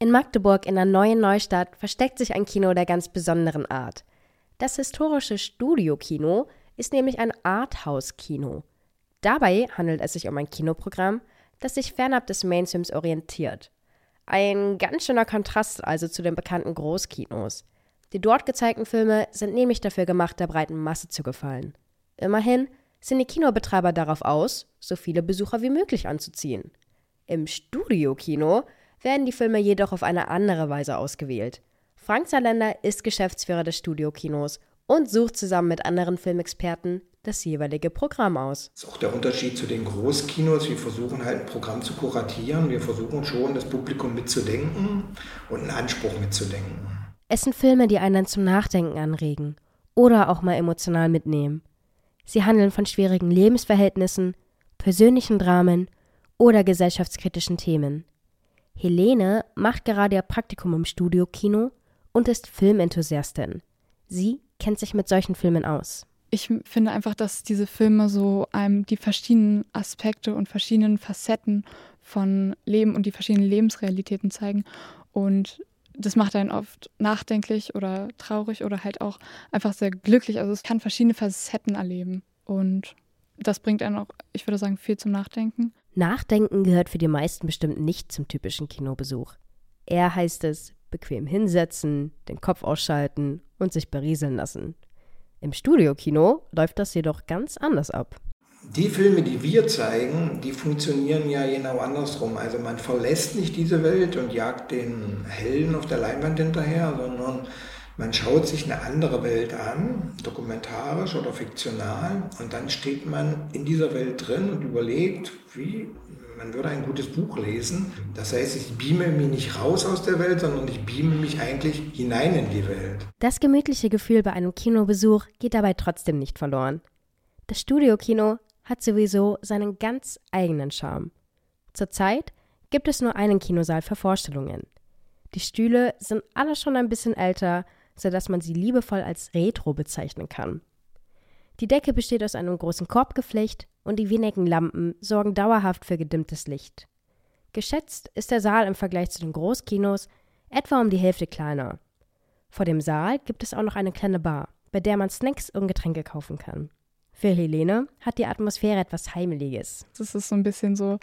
In Magdeburg in der Neuen Neustadt versteckt sich ein Kino der ganz besonderen Art. Das historische Studio-Kino ist nämlich ein Arthouse-Kino. Dabei handelt es sich um ein Kinoprogramm, das sich fernab des Mainstreams orientiert. Ein ganz schöner Kontrast also zu den bekannten Großkinos. Die dort gezeigten Filme sind nämlich dafür gemacht, der breiten Masse zu gefallen. Immerhin sind die Kinobetreiber darauf aus, so viele Besucher wie möglich anzuziehen. Im Studio-Kino werden die Filme jedoch auf eine andere Weise ausgewählt. Frank Saarländer ist Geschäftsführer des Studiokinos und sucht zusammen mit anderen Filmexperten das jeweilige Programm aus. Das ist auch der Unterschied zu den Großkinos. Wir versuchen halt ein Programm zu kuratieren. Wir versuchen schon, das Publikum mitzudenken und einen Anspruch mitzudenken. Es sind Filme, die einen dann zum Nachdenken anregen oder auch mal emotional mitnehmen. Sie handeln von schwierigen Lebensverhältnissen, persönlichen Dramen oder gesellschaftskritischen Themen. Helene macht gerade ihr Praktikum im Studiokino und ist Filmenthusiastin. Sie kennt sich mit solchen Filmen aus. Ich finde einfach, dass diese Filme so einem die verschiedenen Aspekte und verschiedenen Facetten von Leben und die verschiedenen Lebensrealitäten zeigen. Und das macht einen oft nachdenklich oder traurig oder halt auch einfach sehr glücklich. Also es kann verschiedene Facetten erleben. Und das bringt einen auch, ich würde sagen, viel zum Nachdenken. Nachdenken gehört für die meisten bestimmt nicht zum typischen Kinobesuch. Eher heißt es, bequem hinsetzen, den Kopf ausschalten und sich berieseln lassen. Im Studiokino läuft das jedoch ganz anders ab. Die Filme, die wir zeigen, die funktionieren ja genau andersrum. Also man verlässt nicht diese Welt und jagt den Helden auf der Leinwand hinterher, sondern man schaut sich eine andere Welt an, dokumentarisch oder fiktional, und dann steht man in dieser Welt drin und überlegt, wie man würde ein gutes Buch lesen. Das heißt, ich beame mich nicht raus aus der Welt, sondern ich beame mich eigentlich hinein in die Welt. Das gemütliche Gefühl bei einem Kinobesuch geht dabei trotzdem nicht verloren. Das Studiokino hat sowieso seinen ganz eigenen Charme. Zurzeit gibt es nur einen Kinosaal für Vorstellungen. Die Stühle sind alle schon ein bisschen älter, sodass man sie liebevoll als Retro bezeichnen kann. Die Decke besteht aus einem großen Korbgeflecht und die wenigen Lampen sorgen dauerhaft für gedimmtes Licht. Geschätzt ist der Saal im Vergleich zu den Großkinos etwa um die Hälfte kleiner. Vor dem Saal gibt es auch noch eine kleine Bar, bei der man Snacks und Getränke kaufen kann. Für Helene hat die Atmosphäre etwas Heimeliges. Das ist so ein bisschen so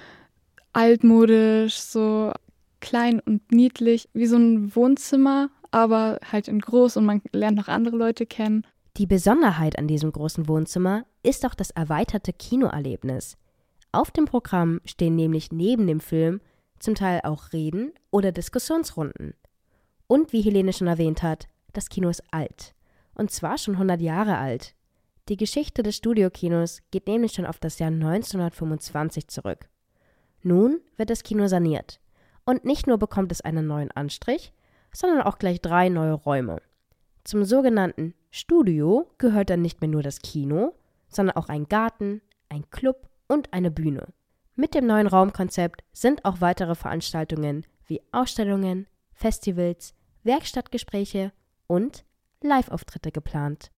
altmodisch, so klein und niedlich, wie so ein Wohnzimmer, aber halt in groß und man lernt noch andere Leute kennen. Die Besonderheit an diesem großen Wohnzimmer ist auch das erweiterte Kinoerlebnis. Auf dem Programm stehen nämlich neben dem Film zum Teil auch Reden oder Diskussionsrunden. Und wie Helene schon erwähnt hat, das Kino ist alt. Und zwar schon 100 Jahre alt. Die Geschichte des Studiokinos geht nämlich schon auf das Jahr 1925 zurück. Nun wird das Kino saniert. Und nicht nur bekommt es einen neuen Anstrich, sondern auch gleich 3 neue Räume. Zum sogenannten Studio gehört dann nicht mehr nur das Kino, sondern auch ein Garten, ein Club und eine Bühne. Mit dem neuen Raumkonzept sind auch weitere Veranstaltungen wie Ausstellungen, Festivals, Werkstattgespräche und Live-Auftritte geplant.